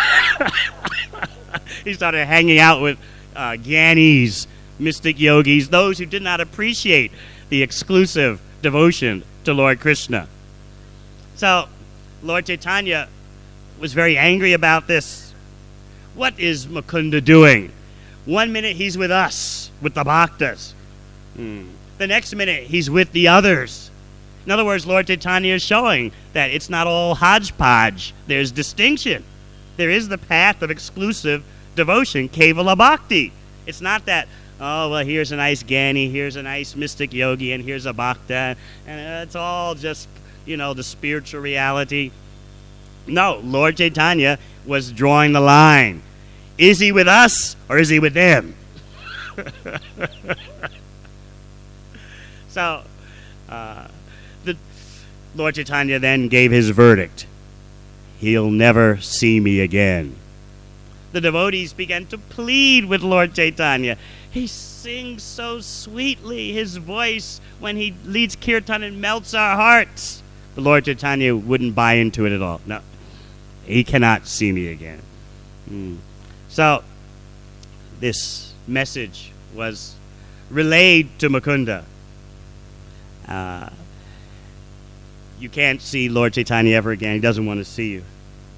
he started hanging out with uh, Gyanis, mystic yogis, those who did not appreciate the exclusive devotion to Lord Krishna. So Lord Chaitanya was very angry about this. What is Mukunda doing? One minute he's with us, with the bhaktas. Hmm. The next minute he's with the others. In other words, Lord Chaitanya is showing that it's not all hodgepodge. There's distinction. There is the path of exclusive devotion, Kevala Bhakti. It's not that, oh, well, here's a nice Gyani, here's a nice mystic yogi, and here's a bhakta, and it's all just, you know, the spiritual reality. No, Lord Chaitanya was drawing the line. Is he with us, or is he with them? So, uh, the Lord Chaitanya then gave his verdict. He'll never see me again. The devotees began to plead with Lord Chaitanya. He sings so sweetly. His voice, when he leads kirtan, it melts our hearts. But Lord Chaitanya wouldn't buy into it at all. No, he cannot see me again. Mm. So, this message was relayed to Mukunda. Uh, you can't see Lord Chaitanya ever again. He doesn't want to see you.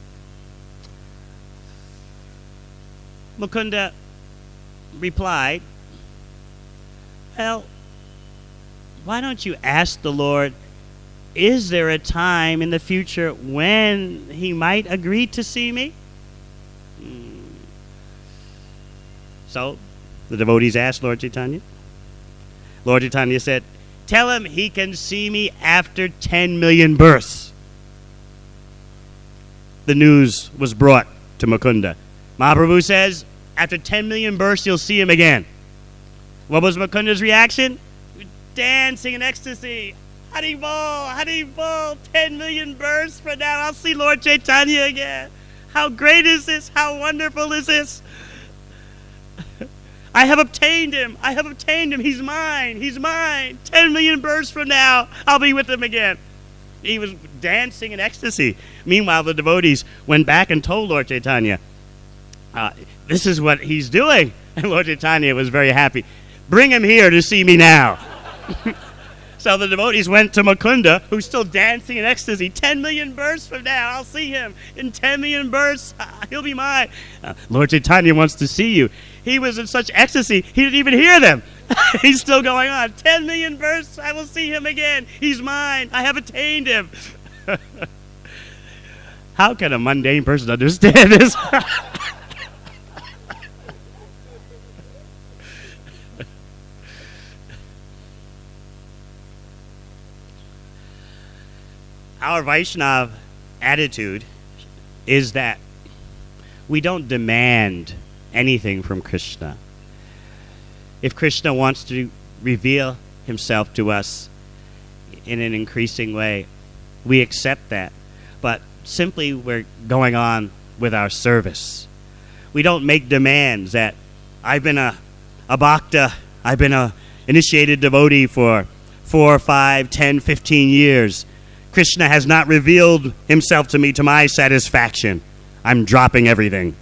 Mukunda replied, well, why don't you ask the Lord, is there a time in the future when he might agree to see me? Hmm. So, the devotees asked Lord Chaitanya. Lord Chaitanya said, tell him he can see me after ten million births. The news was brought to Mukunda. Mahaprabhu says, after ten million births, you'll see him again. What was Mukunda's reaction? Dancing in ecstasy. Hari Bol, Hari Bol, ten million births from now, I'll see Lord Chaitanya again. How great is this? How wonderful is this? I have obtained him. I have obtained him. He's mine. He's mine. Ten million births from now, I'll be with him again. He was dancing in ecstasy. Meanwhile, the devotees went back and told Lord Chaitanya, uh, this is what he's doing. And Lord Chaitanya was very happy. Bring him here to see me now. So the devotees went to Mukunda, who's still dancing in ecstasy. Ten million births from now, I'll see him. In ten million births, uh, he'll be mine. Uh, Lord Chaitanya wants to see you. He was in such ecstasy, he didn't even hear them. He's still going on. Ten million births, I will see him again. He's mine. I have attained him. How can a mundane person understand this? Our Vaishnava attitude is that we don't demand anything from Krishna. If Krishna wants to reveal himself to us in an increasing way, we accept that. But simply we're going on with our service. We don't make demands that I've been a, a bhakta, I've been a initiated devotee for four, five, ten, fifteen years. Krishna has not revealed himself to me to my satisfaction. I'm dropping everything.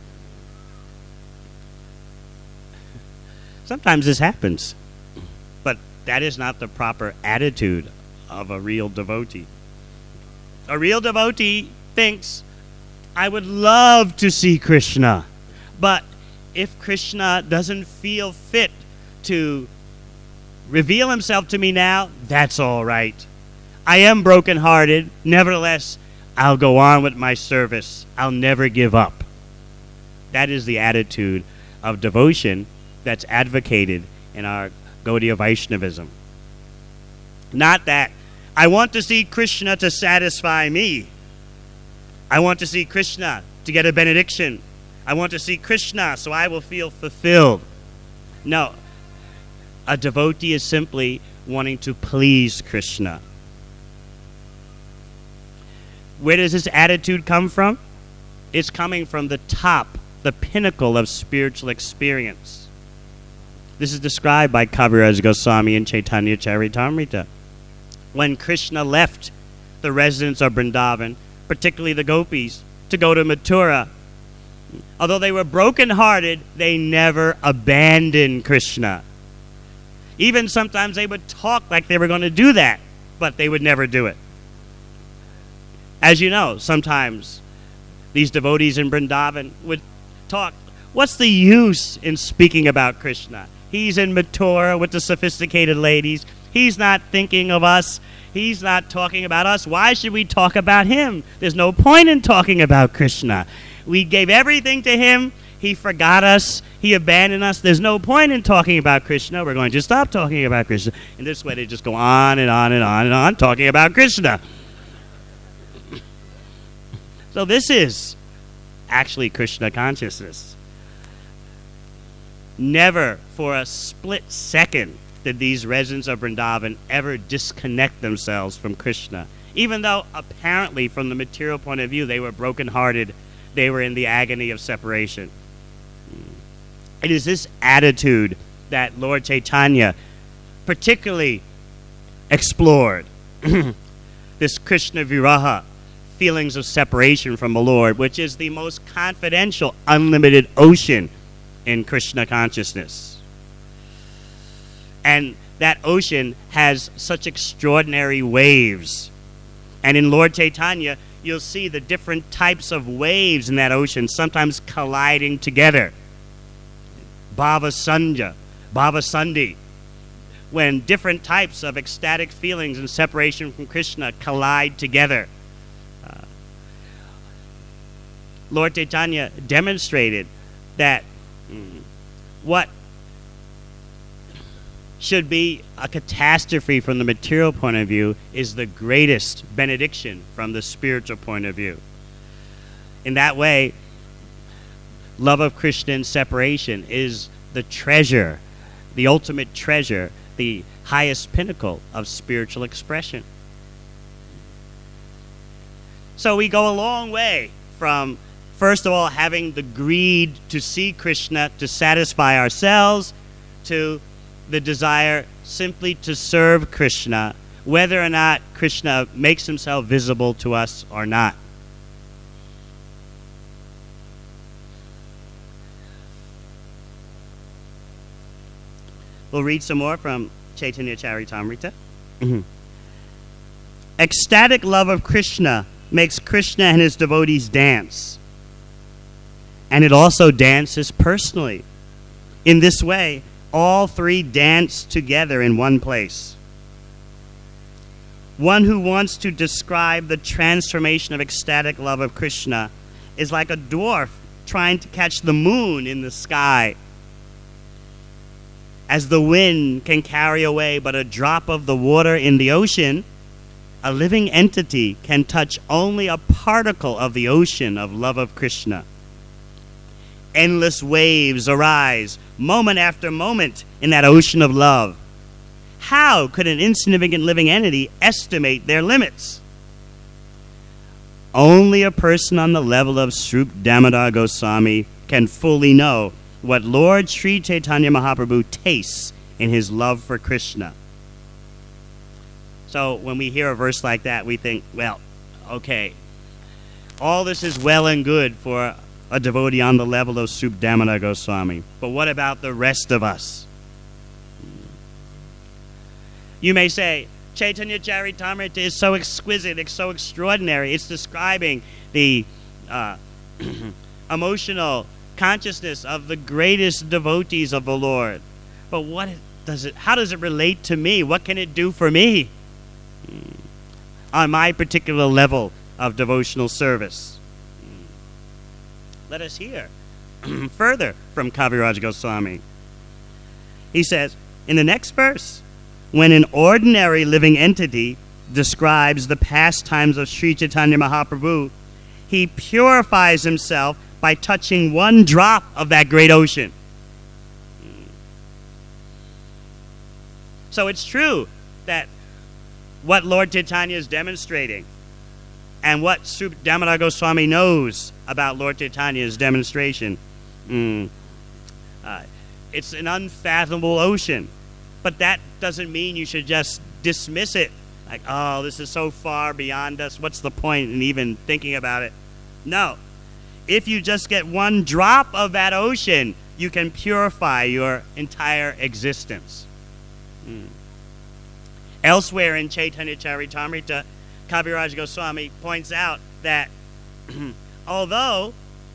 Sometimes this happens, but that is not the proper attitude of a real devotee. A real devotee thinks, I would love to see Krishna, but if Krishna doesn't feel fit to reveal himself to me now, that's all right. I am brokenhearted. Nevertheless, I'll go on with my service. I'll never give up. That is the attitude of devotion that's advocated in our Gaudiya Vaishnavism. Not that I want to see Krishna to satisfy me. I want to see Krishna to get a benediction. I want to see Krishna so I will feel fulfilled. No. A devotee is simply wanting to please Krishna. Where does this attitude come from? It's coming from the top, the pinnacle of spiritual experience. This is described by Kaviraj Goswami in Chaitanya Charitamrita. When Krishna left the residents of Vrindavan, particularly the gopis, to go to Mathura, although they were broken-hearted, they never abandoned Krishna. Even sometimes they would talk like they were going to do that, but they would never do it. As you know, sometimes these devotees in Vrindavan would talk, what's the use in speaking about Krishna? He's in Mathura with the sophisticated ladies. He's not thinking of us. He's not talking about us. Why should we talk about him? There's no point in talking about Krishna. We gave everything to him. He forgot us. He abandoned us. There's no point in talking about Krishna. We're going to stop talking about Krishna. And this way they just go on and on and on and on talking about Krishna. So this is actually Krishna consciousness. Never for a split second did these residents of Vrindavan ever disconnect themselves from Krishna. Even though apparently from the material point of view they were brokenhearted, they were in the agony of separation. It is this attitude that Lord Chaitanya particularly explored. This Krishna Viraha, feelings of separation from the Lord, which is the most confidential, unlimited ocean in Krishna consciousness. And that ocean has such extraordinary waves. And in Lord Chaitanya, you'll see the different types of waves in that ocean, sometimes colliding together. Bhava Sandhya, Bhava Sandhi, when different types of ecstatic feelings and separation from Krishna collide together. Uh, Lord Chaitanya demonstrated that mm, what should be a catastrophe from the material point of view is the greatest benediction from the spiritual point of view. In that way, love of Krishna and separation is the treasure, the ultimate treasure, the highest pinnacle of spiritual expression. So we go a long way from, first of all, having the greed to see Krishna, to satisfy ourselves, to the desire simply to serve Krishna, whether or not Krishna makes himself visible to us or not. We'll read some more from Chaitanya Charitamrita. Mm-hmm. Ecstatic love of Krishna makes Krishna and his devotees dance. And it also dances personally. In this way, all three dance together in one place. One who wants to describe the transformation of ecstatic love of Krishna is like a dwarf trying to catch the moon in the sky. As the wind can carry away but a drop of the water in the ocean, a living entity can touch only a particle of the ocean of love of Krishna. Endless waves arise moment after moment in that ocean of love. How could an insignificant living entity estimate their limits? Only a person on the level of Srup Damodar Goswami can fully know what Lord Sri Chaitanya Mahaprabhu tastes in his love for Krishna. So when we hear a verse like that, we think, well, okay, all this is well and good for a devotee on the level of Srup Damodar Goswami. But what about the rest of us? You may say, Chaitanya Charitamrita is so exquisite, it's so extraordinary. It's describing the uh, emotional consciousness of the greatest devotees of the Lord. But what does it? How does it relate to me? What can it do for me on my particular level of devotional service? Let us hear further from Kaviraj Goswami. He says in the next verse, when an ordinary living entity describes the pastimes of Sri Chaitanya Mahaprabhu, he purifies himself by touching one drop of that great ocean. So it's true that what Lord Chaitanya is demonstrating and what Srup Damodar Goswami knows about Lord Chaitanya's demonstration, mm, uh, it's an unfathomable ocean. But that doesn't mean you should just dismiss it. Like, oh, this is so far beyond us. What's the point in even thinking about it? No. If you just get one drop of that ocean, you can purify your entire existence. Mm. Elsewhere in Chaitanya Charitamrita, Kaviraj Goswami points out that although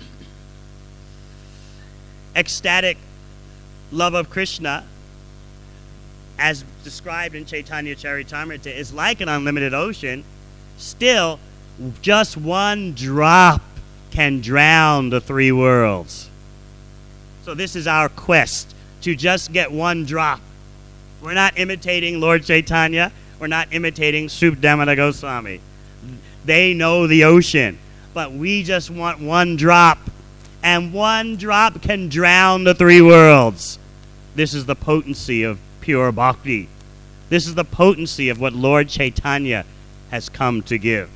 ecstatic love of Krishna, as described in Chaitanya Charitamrita, is like an unlimited ocean, still just one drop can drown the three worlds. So this is our quest, to just get one drop. We're not imitating Lord Chaitanya. We're not imitating Srup Damodar Goswami. They know the ocean, but we just want one drop. and one drop can drown the three worlds. This is the potency of pure bhakti. This is the potency of what Lord Chaitanya has come to give.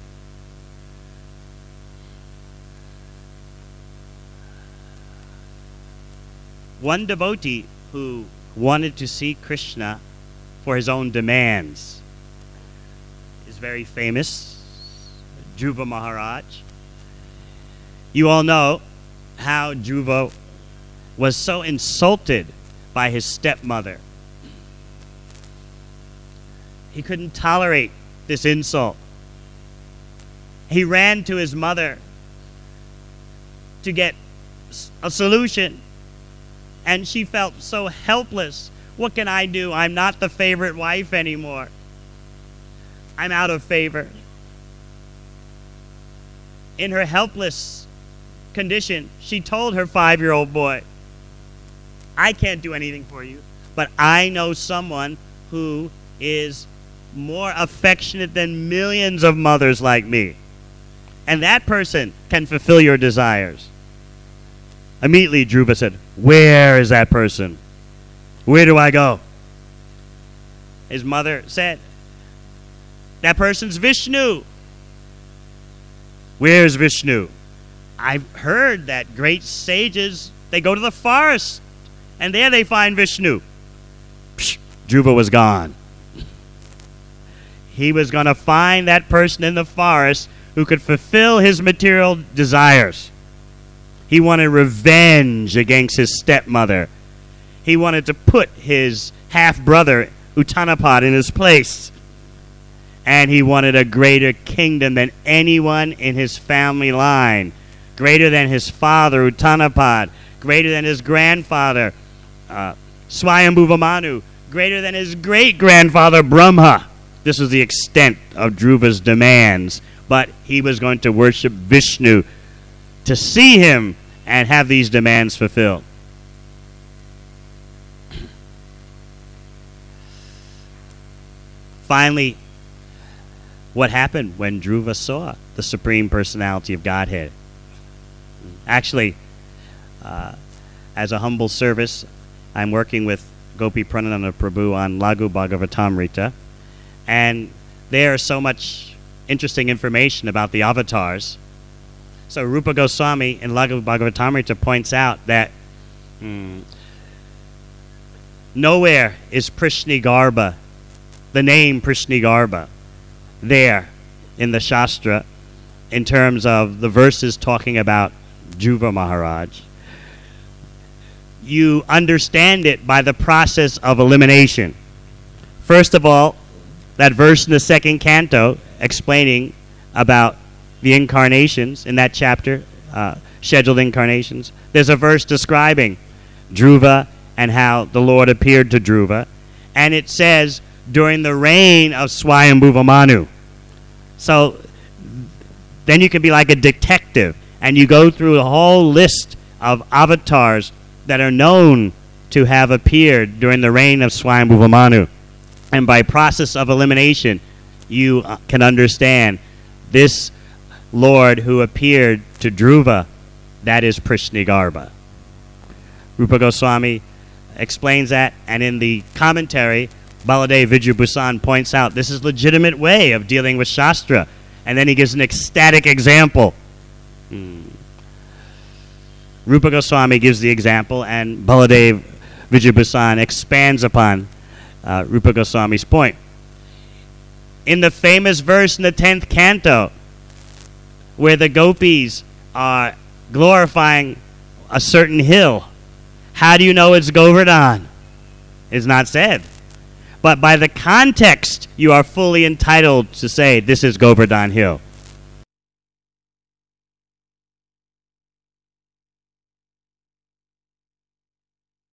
One devotee who wanted to see Krishna for his own demands is very famous, Dhruva Maharaj. You all know how Dhruva was so insulted by his stepmother. He couldn't tolerate this insult. He ran to his mother to get a solution, and she felt so helpless. What can I do? I'm not the favorite wife anymore. I'm out of favor. In her helpless condition, she told her five-year-old boy, I can't do anything for you, but I know someone who is more affectionate than millions of mothers like me. And that person can fulfill your desires. Immediately, Dhruva said, where is that person? Where do I go? His mother said, that person's Vishnu. Where's Vishnu? I've heard that great sages, they go to the forest, and there they find Vishnu. Psh, Dhruva was gone. He was going to find that person in the forest who could fulfill his material desires. He wanted revenge against his stepmother. He wanted to put his half-brother, Uttanapad, in his place. And he wanted a greater kingdom than anyone in his family line. Greater than his father, Uttanapad. Greater than his grandfather, uh, Swayambhuva Manu. Greater than his great-grandfather, Brahma. This was the extent of Dhruva's demands. But he was going to worship Vishnu to see him and have these demands fulfilled. Finally, what happened when Dhruva saw the Supreme Personality of Godhead? Actually, uh, as a humble service, I'm working with Gopi Pranananda Prabhu on Laghu Bhagavatamrita, and there is so much interesting information about the avatars. So Rupa Goswami in Laghu Bhagavatamrita points out that hmm, nowhere is Prishnigarbha, the name Prishnigarbha, there in the Shastra in terms of the verses talking about Dhruva Maharaj. You understand it by the process of elimination. First of all, that verse in the second canto explaining about the incarnations in that chapter, uh, scheduled incarnations. There's a verse describing Dhruva and how the Lord appeared to Dhruva. And it says, during the reign of Swayambhuva Manu. So then you can be like a detective, and you go through the whole list of avatars that are known to have appeared during the reign of Swayambhuva Manu. And by process of elimination, you uh, can understand this Lord who appeared to Dhruva, that is Prishnigarbha. Rupa Goswami explains that, and in the commentary, Baladev Vijayabhusan points out this is a legitimate way of dealing with Shastra. And then he gives an ecstatic example. Hmm. Rupa Goswami gives the example, and Baladev Vijayabhusan expands upon uh, Rupa Goswami's point. In the famous verse in the tenth canto, where the gopis are glorifying a certain hill, how do you know it's Govardhan? It's not said. But by the context, you are fully entitled to say this is Govardhan Hill.